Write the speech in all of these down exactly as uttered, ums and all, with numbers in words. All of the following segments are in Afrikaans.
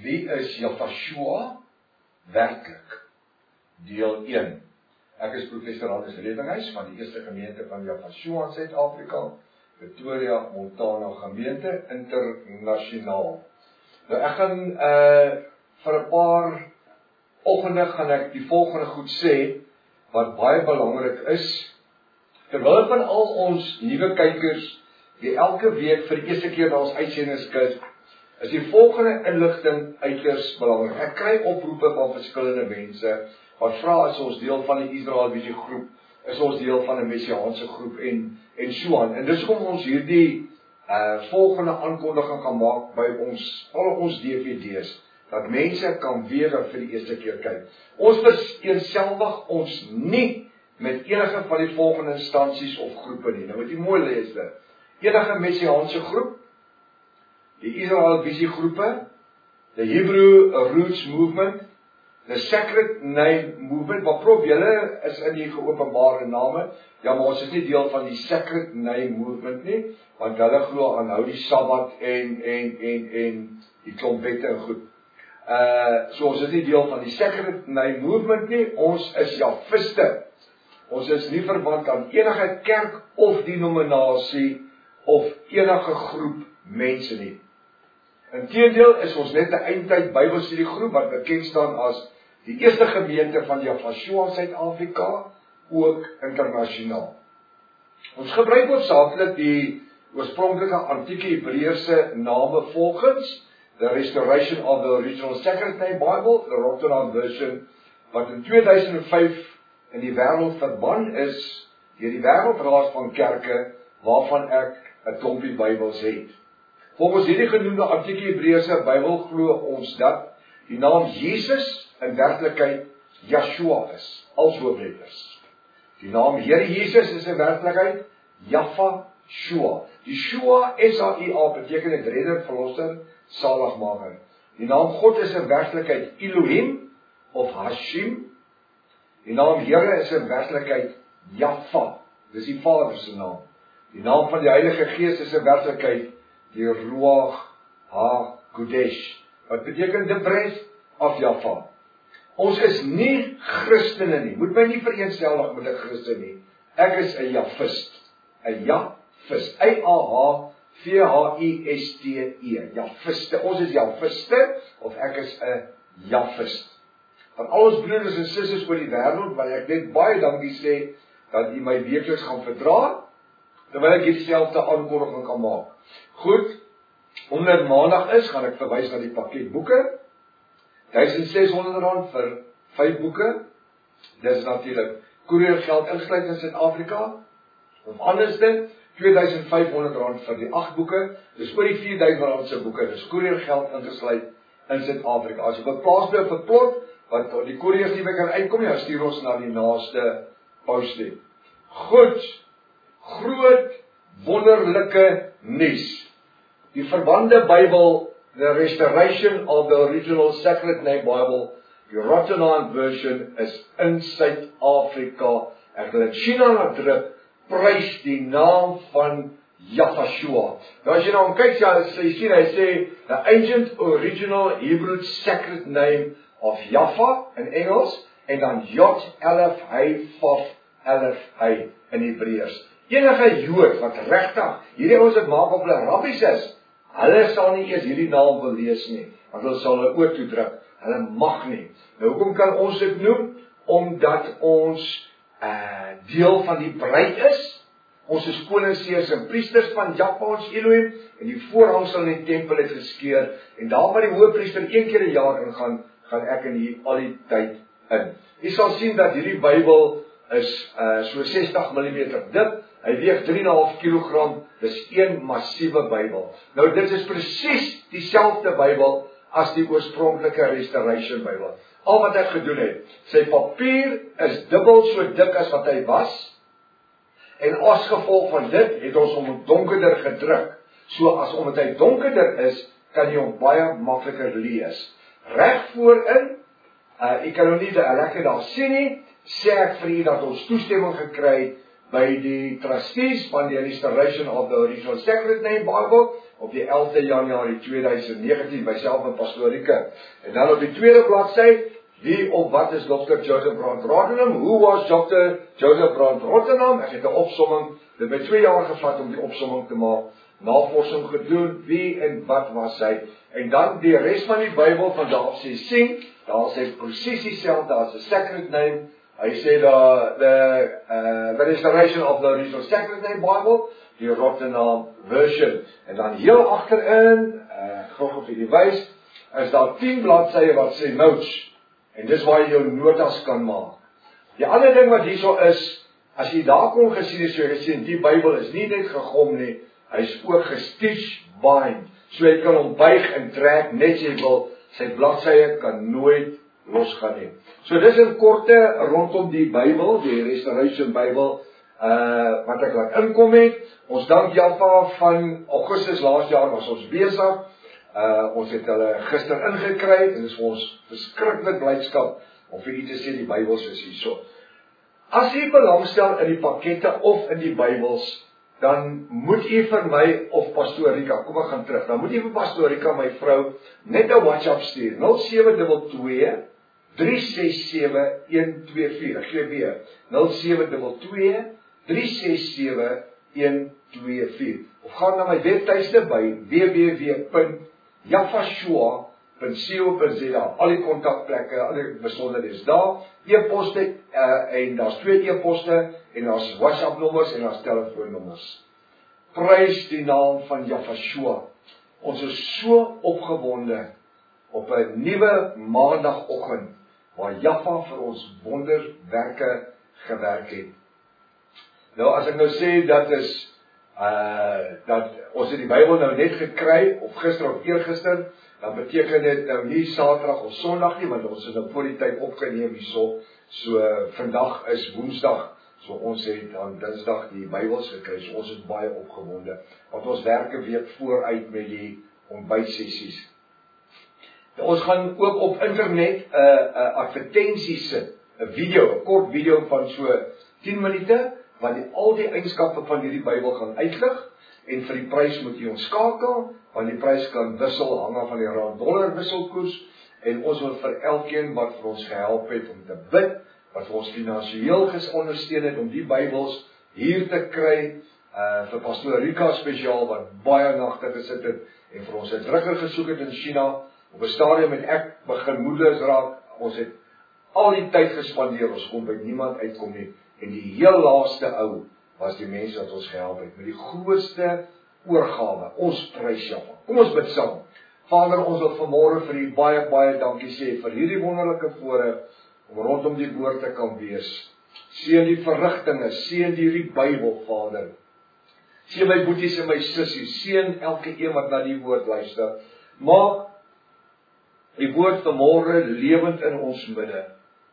Wie is Jafashua werklik? Deel een. Ek is professor Hannes Redinghuis van die eerste gemeente van Jafashua in Suid-Afrika, Pretoria, Montana gemeente, internasionaal. Nou ek gaan uh, vir 'n paar oggende gaan ek die volgende goed sê, wat baie belangrik is, terwyl van al ons nuwe kykers, die elke week vir die eerste keer na ons uitsendings kyk, is die volgende inligting uiters belangrik. Ek kry oproepe van verskillende mense, wat vra is ons deel van die Israel Visie groep, is ons deel van 'n messiaanse groep, en, en so aan. En dis kom ons hierdie uh, volgende aankondiging gaan maak by ons, al ons D V D's, dat mense kan weer vir die eerste keer kyk. Ons vereenselwig ons nie met enige van die volgende instansies of groepe nie. Nou moet jy mooi lees dit. Enige messiaanse groep, die Israel Visie groepe, the Hebrew Roots Movement, the Sacred Name Movement, wat prof julle is in die geopenbare name, ja, maar ons is nie deel van die Sacred Name Movement nie, want hulle glo aanhou die Sabbat en, en, en, en die klompette en goed. Uh, so ons is nie deel van die Sacred Name Movement nie, ons is Jafiste. Ons is nie verband aan enige kerk of denominasie of enige groep mense nie. Inteendeel is ons net 'n eindtyd Bybelstudie groep wat bekend staan as die eerste gemeente van Jafashua Suid-Afrika, ook internasionaal. Ons gebruik hoofsaaklik die oorspronklike antieke Hebreëse name volgens the Restoration of the Original Sacred Name Bible, the Rotterdam version, wat in twee duisend vyf in die wêreld verban is deur die wêreldraad van kerke waarvan ek 'n klompie Bybels het. Volgens hierdie genoemde antieke Hebreëse Bybel glo ons dat die naam Jesus in werklikheid Yeshua is, als hoofletters. Die naam Here Jesus is in werklikheid Jafashua. Die Shua, S H U A, beteken het redder, verlosser, saligmaker. Die naam God is in werklikheid Elohim of Hashim. Die naam Here is in werklikheid Jaffa, dis die Vader se naam. Die naam van die Heilige Gees is in werklikheid die Ruach HaKodesh, wat beteken the breath of Jaffa. Ons is nie Christene nie, moet my nie vereenselwig met 'n Christen nie. Ek is 'n Jafist, 'n Jafist, Y A H V H I S T E, Jafiste. Ons is Jafiste, of ek is 'n Jafist. Van al ons broeders en susters oor die wêreld, wil ek net baie dankie sê dat u my weekliks gaan verdra, terwyl ek dieselfde aankondiging kan maak. Goed, omdat maandag is, gaan ek verwys na die pakket boeke. duisend ses honderd rand vir vyf boeke. Dit is natuurlik koeriergeld ingesluit in Suid-Afrika. Of anders dit, twee duisend vyf honderd rand vir die agt boeke. Dis oor die vier duisend rand se boeke. Dis koeriergeld ingesluit in Suid-Afrika. As jy beplaas bly op 'n plot, wat die koeriers nie meer kan uitkom nie, dan stuur ons na die naaste poste. Goed, groot, wonderlike nuus. Die verbande Bybel, the Restoration of the Original Sacred Name Bible, die Rotterdam version, is in Suid-Afrika. Ek wil dit China laat druk, prys die naam van Jafashua. Nou as jy nou kyk, jy sien, hy sê, the ancient original Hebrew sacred name of Jaffa in Engels, en dan Jot Elef Hy Vaf Elef Hy in Hebreërs. Enige Jood wat regtig hierdie ouens wat maak op hulle rabbies is, hulle sal nie eers hierdie naam wil lees nie, want hulle sal hulle oor toe druk. Hulle mag nie. Nou hoekom kan ons dit noem? Omdat ons uh, deel van die bruid is. Ons is koningsseers en priesters van Jaffa ons Elohim, en die voorhangsel in die tempel het geskeur, en daar waar die hoëpriester een keer 'n jaar ingaan, gaan ek in hier al die tyd in. Jy sal sien dat hierdie Bybel is uh, so sestig millimeter dik, hy weeg drie komma vyf kilogram, dis een massiewe Bybel. Nou dit is presies dieselfde Bybel as die oorspronklike Restoration Bybel. Al wat ek gedoen het, sy papier is dubbel so dik as wat hy was, en as gevolg van dit het ons hom donkerder gedruk. So as omdat hy donkerder is, kan jy hom baie makliker lees. Reg voorin, uh, ek kan nou nie lekker daar sien nie, sê ek vir u dat ons toestemming gekry by die trustees van die Restoration of the Original Sacred Name Bible op die elfde Januarie tweeduisend negentien by self in Pastoor Rieke. En dan op die tweede bladsy, wie of wat is dokter Joseph Brand Rottenham? Who was dokter Joseph Brand Rottenham? Ek het 'n opsomming, dit het my twee jaar gevat om die opsomming te maak, navorsing gedoen, wie en wat was hy? En dan die res van die Bybel van daar sê sien, daar sê presies dieselfde as 'n sacred name. Hy sê daar the uh, the Restoration of the Original Sacred Name Bible, die Rottenham version. En dan heel agterin, uh, gou op die wys, is daar tien bladsye wat sê notes. En dis waar jy jou notas kan maak. Die ander ding wat hierso is, as jy daar kon gesien het, so jy gesien, die Bybel is nie net gegom nie, hy is ook gestitch bind. So jy kan hom buig en trek, net jy wil, sy bladsye kan nooit losgaan nie. So dis in korte rondom die Bybel, die Restoration Bybel, uh, wat ek laat inkom het. Ons dank Jaffa van Augustus laas jaar was ons besig. Uh, ons het hulle gister ingekry, en dit is vir ons verskriklik blydskap om vir u te sê die Bybels is hierso. As u belangstel in die pakkette of in die Bybels, dan moet u vir my of Pastoor Rika, kom ek gaan terug, dan moet u vir Pastoor Rika, my vrou, net 'n WhatsApp stuur, nul sewe twee twee drie ses sewe een twee vier, ek gee weer, nul sewe twee twee drie ses sewe een twee vier, of gaan na my webtuiste by w w w punt jafashua punt co punt za, al die kontakplekke, al die besonderhede is daar, e-poste, uh, en daar's twee e-poste, en daar's WhatsApp nommers, en daar's telefoonnommers. Prys die naam van Jafashua. Ons is so opgewonde op 'n nuwe maandagoggend, waar Jaffa vir ons wonderwerke gewerk het. Nou, as ek nou sê, dat is, uh, dat ons het die Bybel nou net gekry, of gister of eergister, dan beteken dit nou nie Saterdag of Sondag nie, want ons is nou voor die tyd opgeneem hierso, so uh, vandag is Woensdag, so ons het aan Dinsdag die Bybels gekry, so ons is baie opgewonde, want ons werk 'n week vooruit met die ontbytsessies. Ons gaan ook op internet 'n uh, uh, advertensie sit, 'n video, 'n kort video van so tien minute, wat die, al die eienskappe van hierdie Bybel gaan uitlig, en vir die prys moet jy ons skakel, want die prys kan wissel, hang af van die rand-dollar wisselkoers, en ons wil vir elkeen wat vir ons gehelp het om te bid, wat vir ons finansiëel ondersteun het om die Bybels hier te kry, uh, vir Pastoor Rika spesiaal, wat baie nagte gesit het, en vir ons het rugge gesoek het in China. Op 'n stadium het ek begin moedeloos raak, ons het al die tyd gespandeer, ons kon by niemand uitkom nie, en die heel laaste ou was die mense wat ons gehelp het, met die grootste oorgawe, ons prys Jaffa. Kom ons bid saam. Vader, ons wil vanmôre vir u baie, baie dankie sê, vir hierdie wonderlike voorreg, om rondom die woord te kan wees. Seën die verrigtinge, seën hierdie Bybel, Vader. Seën my boeties en my sissies, seën elke een wat na die woord luister. Maak die woord vanmôre lewend in ons midde,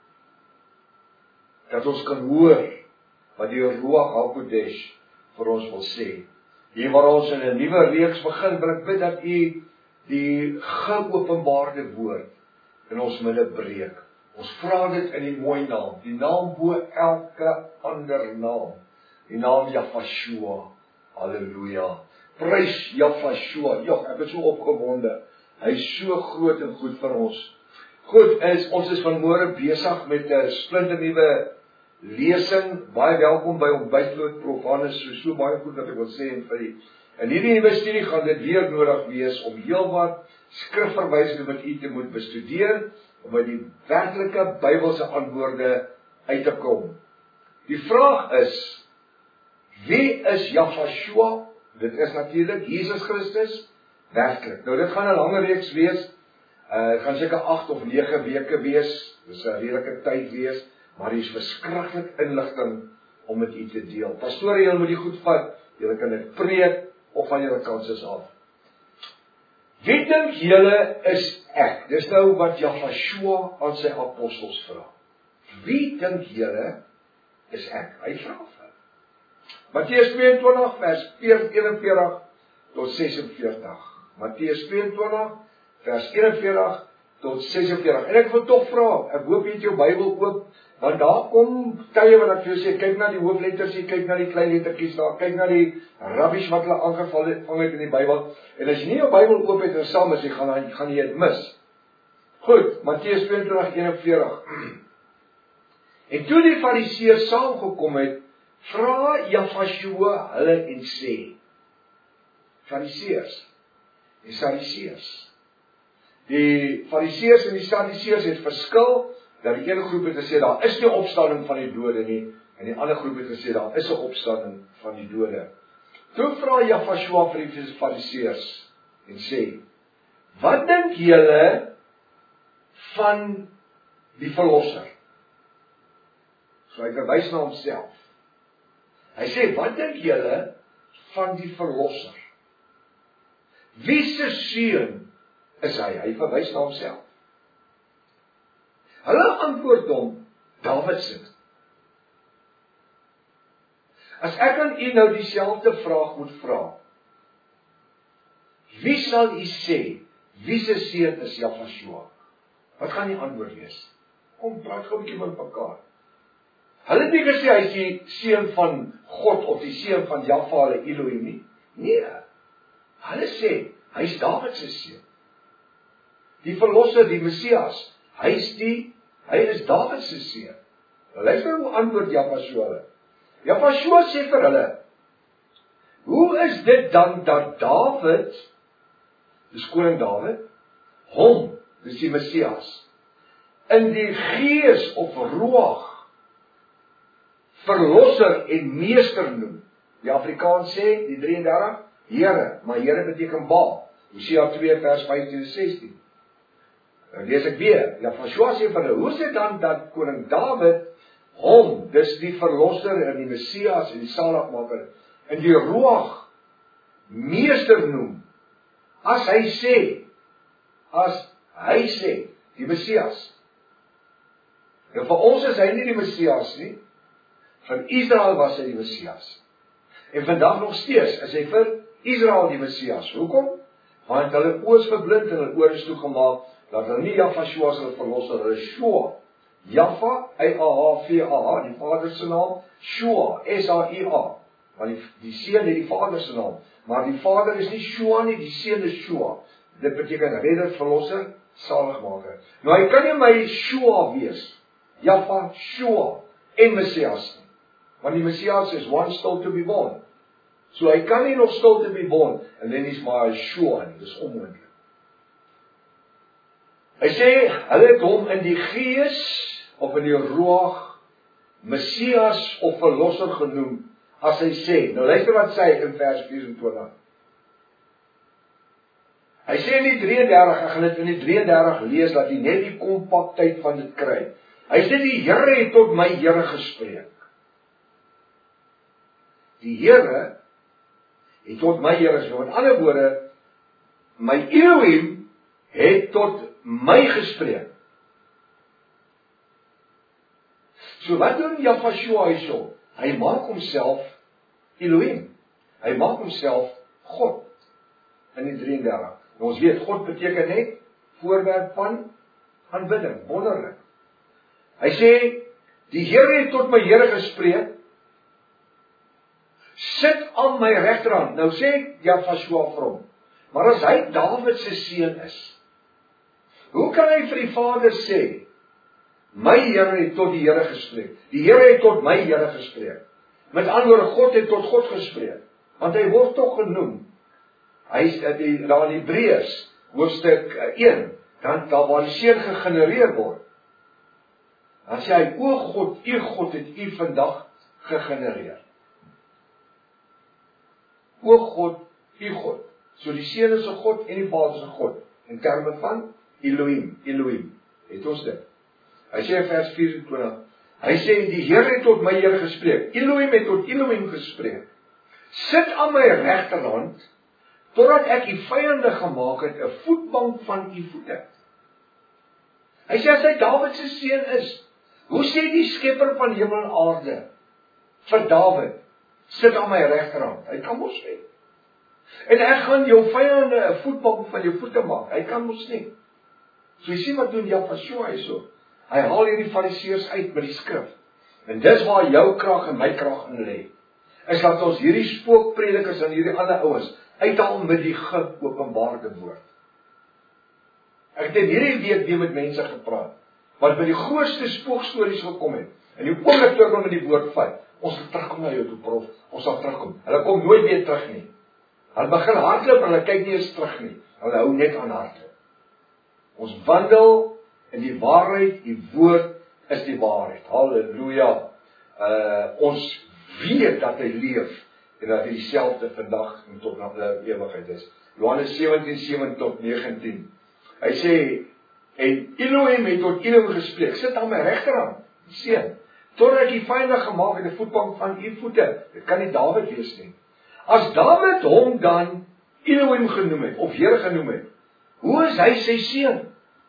dat ons kan hoor wat die Ruach HaKodesh vir ons wil sê. Hier waar ons in 'n nuwe reeks begin, wil ek bid dat u die geopenbaarde woord in ons midde breek. Ons vra dit in die mooi naam, die naam bo elke ander naam, die naam Jafashua. Halleluja. Prys Jafashua. Ja, ek is so opgewonde. Hy is so groot en goed vir ons. Goed, is, ons is vanmôre besig met 'n splinternuwe lesing. Baie welkom by Ontbytloot Prof Hannes, so, so baie goed wat ek wil sê, en vir die, in hierdie nuwe studie gaan dit weer nodig wees om heelwat skrifverwysings met u te moet bestudeer, om by die werklike Bybelse antwoorde uit te kom. Die vraag is, wie is Jafashua? Dit is natuurlik Jesus Christus, werklik. Nou dit gaan 'n lange reeks wees, uh, dit gaan seker agt of nege weke wees, dis 'n redelike tyd wees, maar hier is verskriklik inligting om met u te deel. Pastore, julle moet die goed vat, julle kan dit preek, of van julle kanses af. Wie dink julle is ek? Dis nou wat Jafashua aan sy apostels vra. Wie dink julle is ek? Hy vra vir. Matteus twee en twintig vers eenenveertig tot ses en veertig. Matteus twee en twintig vers eenenveertig tot ses en veertig. En ek wil tog vra, ek hoop jy het jou Bybel oop, want daar kom tye wat ek vir jou sê, kyk na die hoofletters, kyk na die klein lettertjies daar, kyk na die rubbish wat hulle aangeval het, vang het in die Bybel, en as jy nie jou Bybel oop het en saam is, jy gaan, gaan jy dit mis. Goed, Matteus tweeëntwintig een en veertig. En toe die Fariseërs saamgekom het, vra Jafasjoa hulle en sê, Fariseërs en Sadduseërs. Die Fariseërs en die Sadduseërs het verskil, dat die ene groep het gesê, daar is nie opstanding van die dode nie, en die ander groep het gesê, daar is 'n opstanding van die dode. Toe vra Jafasjoa vir die Fariseërs en sê, wat dink julle van die verlosser? So hy verwys na homself. Hy sê, wat dink julle van die verlosser? Wie se seun is hy? Hy verwys na homself. Hulle antwoord hom, Dawid se. As ek aan u nou dieselfde vraag moet vra, wie sal u sê, wie se seun is Jafasjoa? Wat gaan die antwoord wees? Kom, praat gou 'n bietjie met mekaar. Hulle het nie gesê hy is die seun van God of die seun van Jaffa, hulle Elohim nie. Nee. Hulle sê hy is Dawid se seun. Die verlosser, die Messias, hy is die hy is Dawid se seun. Luister hoe antwoord Jafasjoa hulle. Jafasjoa sê vir hulle, hoe is dit dan dat Dawid, dis koning Dawid, hom, dis die Messias, in die gees of ruach verlosser en meester noem? Die Afrikaans sê, die drie en dertig, Here, maar Here beteken Ba. Hosea twee vers vyftien en sestien. Nou lees ek weer, Jafasjoa sê vir hulle, hoe is dit dan dat koning Dawid hom, dis die verlosser en die Messias en die saligmaker, in die ruach meester noem, as hy sê, as hy sê, die Messias. En vir ons is hy nie die Messias nie, vir Israel was hy die Messias. En vandag nog steeds is hy vir Israel die Messias. Hoekom? Want hulle oë is verblind en hulle oor is toegemaak, dat hulle nie Jafasjoa as hulle verlosser, hulle Shoa. Jaffa, Y A H V A H, die Vader se naam, Shoa, S H I A, want die, die seun het die Vader se naam, maar die Vader is nie Shoa nie, die seun is Shoa. Dit beteken redder, verlosser, saligmaker. Nou hy kan nie my Shoa wees, Jaffa, Shoa, en Messias nie, want die Messias is one still to be born. So hy kan nie nog still to be born, en dan is maar Shoa nie, dis onmoontlik. Hy sê, hulle het hom in die gees, of in die ruach, Messias of verlosser genoem, as hy sê, nou luister wat sê hy in vers vyf-en-twintig. Hy sê in die drie en dertig, ek gaan dit in die drie en dertig lees, dat hy net die kompaktheid van dit kry. Hy sê, die Here het tot my Here gespreek. Die Here het tot my Here gespreek. Met ander woorde, my Elohim het tot my gespreek. So wat doen Jafasjoa hierso? Hy maak homself Elohim. Hy maak homself God in die drie en dertig. Nou ons weet, God beteken net voorwerp van aanbidding, wonderlik. Hy sê, die Here het tot my Here gespreek, sit aan my regterhand. Nou sê Jafasjoa vir hom, maar as hy Dawid se seun is, hoe kan hy vir die Vader sê, my Here het tot die Here gespreek, die Here het tot my Here gespreek? Met ander woorde, God het tot God gespreek, want hy word tog genoem. Hy is daar in Hebreërs, hoofstuk een, dan daar waar die seun gegenereer word. Dan sê hy, o God, u God het u vandag gegenereer. O God, u God. So die seun is 'n God en die Vader is 'n God, in terme van Elohim, Elohim. Het ons dit? Hy sê in vers vyf-en-twintig, hy sê, die Here het tot my Here gespreek, Elohim het tot Elohim gespreek, sit aan my regterhand, totdat ek die vyande gemaak het, 'n voetbank van u voete. Hy sê, as hy Dawid se seun is, hoe sê die skepper van hemel en aarde, vir Dawid, sit aan my regterhand? Hy kan mos nie. En ek gaan jou vyande 'n voetbank van jou voete maak, hy kan mos nie. So jy sien wat doen Jahshua hierso. Hy haal hierdie fariseërs uit met die skrif. En dis waar jou krag en my krag in lê. Is dat ons hierdie spookpredikers en hierdie ander ouens uithaal met die geopenbaarde woord. Ek het in hierdie week weer met mense gepraat, wat by die grootste spookstories gekom het. En die oomblik toe ek hom met die woord vat, ons sal terugkom na jou toe, prof, ons sal terugkom. Hulle kom nooit weer terug nie. Hulle begin hardloop, hulle kyk nie eens terug nie. Hulle hou net aan hardloop. Ons wandel in die waarheid, die woord is die waarheid. Halleluja. Uh, ons weet dat hy leef, en dat hy dieselfde vandag en tot na die ewigheid is. Johannes sewentien, sewe tot negentien. Hy sê, en Elohim het tot Elohim gespreek, sit aan my regterhand, seun, totdat ek die vyande gemaak het, die voetbank van u voete. Dit kan nie Dawid wees nie. As Dawid hom dan Elohim genoem het, of Here genoem het, hoe is hy sy seun?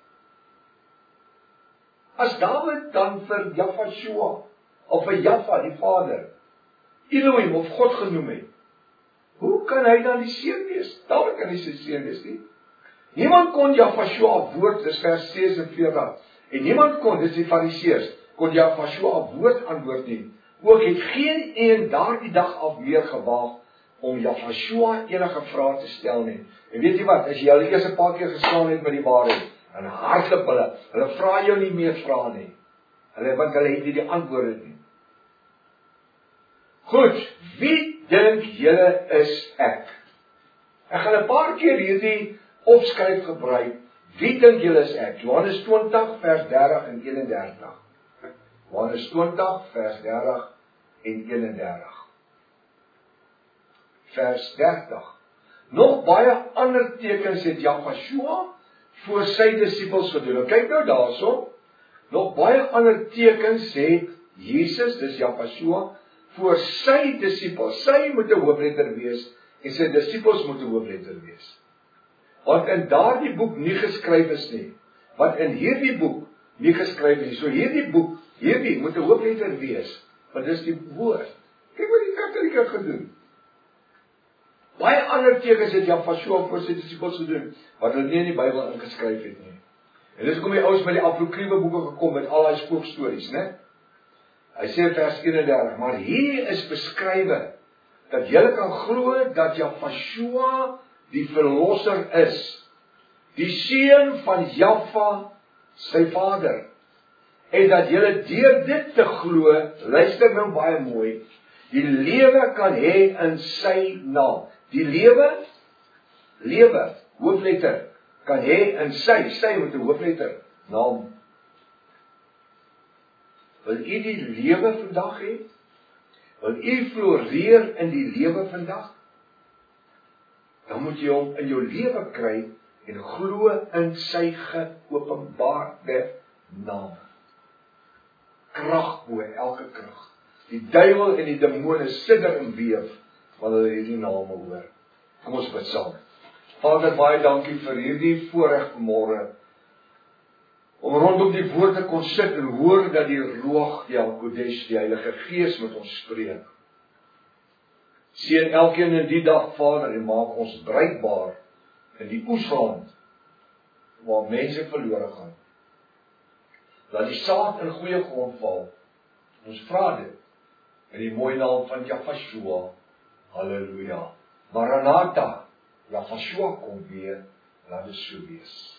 As Dawid dan vir Jahshua, of vir Jahva, die Vader, Elohim of God genoem het, hoe kan hy dan die seun wees? Dawid kan nie sy seun wees nie. Niemand kon Jahshua woord, dis vers sesenveertig, en niemand kon, dis die fariseërs, kon Jahshua woord antwoord nie. Ook het geen een daardie dag af meer gewaag om Jahshua enige vrae te stel nie. En weet jy wat, as jy al die eerste paar keer gestaan het met die waarheid, en hardloop hulle, hulle vra jou nie meer vrae nie. Hulle, want hulle het nie die antwoorde nie. Goed, wie dink julle is ek? Ek gaan 'n paar keer hierdie opskryf gebruik. Wie dink julle is ek? Johannes twintig vers dertig en eenendertig. Johannes twintig vers dertig en eenendertig. Vers dertig. Nog baie ander tekens het Jahshua voor sy disippels gedoen. En kyk nou daarso. Nog baie ander tekens het Jesus, dis Jahshua, voor sy disippels. Sy moet 'n hoofletter wees en sy disippels moet 'n hoofletter wees. Wat in daardie boek nie geskryf is nie. Wat in hierdie boek nie geskryf is nie. So hierdie boek, hierdie moet 'n hoofletter wees. Want dis die woord. Kyk wat die Katolieke gedoen. Baie ander tekens het Jahshua voor sy disippels gedoen, wat hulle nie in die Bybel ingeskryf het nie. En dis kom die ouens met die apokryfe boeke gekom met al daai spookstories, né? Hy sê in vers eenendertig, maar hier is beskrywe dat julle kan glo dat Jahshua die verlosser is, die seun van Jahva, sy vader, en dat julle deur dit te glo, luister nou baie mooi, die lewe kan hê in sy naam. Die lewe, lewe, hoofletter, kan hê in sy, sy met 'n hoofletter, naam. Wil u die lewe vandag hê? Wil u floreer in die lewe vandag? Dan moet jy hom in jou lewe kry en glo in sy geopenbaarde naam. Krag bo elke krag. Die duiwel en die demone sidder en beef wanneer hulle hierdie name hoor. Kom ons bid saam. Vader, baie dankie vir hierdie voorreg vanmôre om rondom die woord te kon sit en hoor dat die Ruach HaKodesh, die Heilige Gees met ons spreek. Seën elkeen in die dag, Vader, en maak ons bruikbaar in die oesland waar mense verlore gaan. Laat die saad in goeie grond val. Ons vra dit in die mooi naam van Jahshua. Halleluja. Maranatha. Jahshua kom weer. Laat dit so wees.